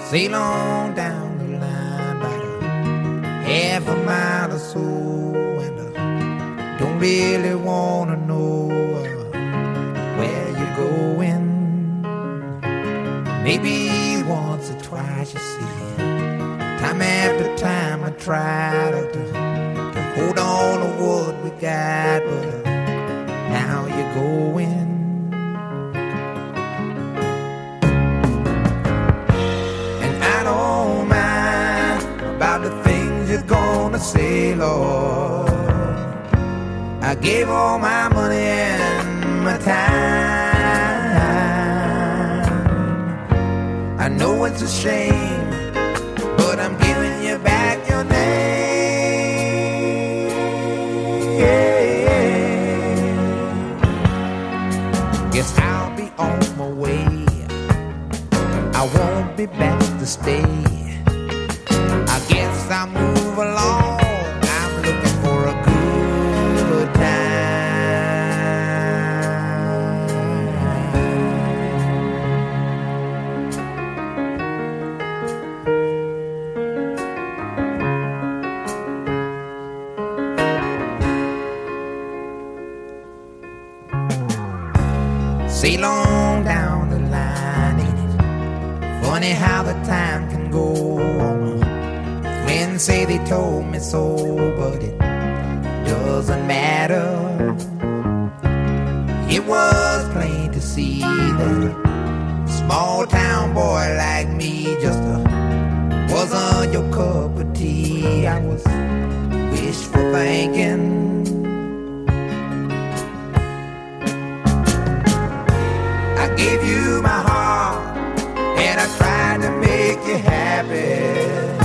Sail on down the line about a half a mile or so, and don't really wanna know where you're going. Maybe once or twice, you see. Time after time I try to hold on to what we got, but now you're going. And I don't mind about the things you're gonna say, Lord. I gave all my money and my time. I know it's a shame, but I'm giving you back your name. Guess I'll be on my way. I won't be back to stay. I guess I'll move along. I'm looking for a good Sail on down the line, ain't it funny how the time can go on? Friends say they told me so, but it doesn't matter. It was plain to see that a small town boy like me just wasn't your cup of tea. I was wishful thinking. I gave you my heart, and I tried to make you happy.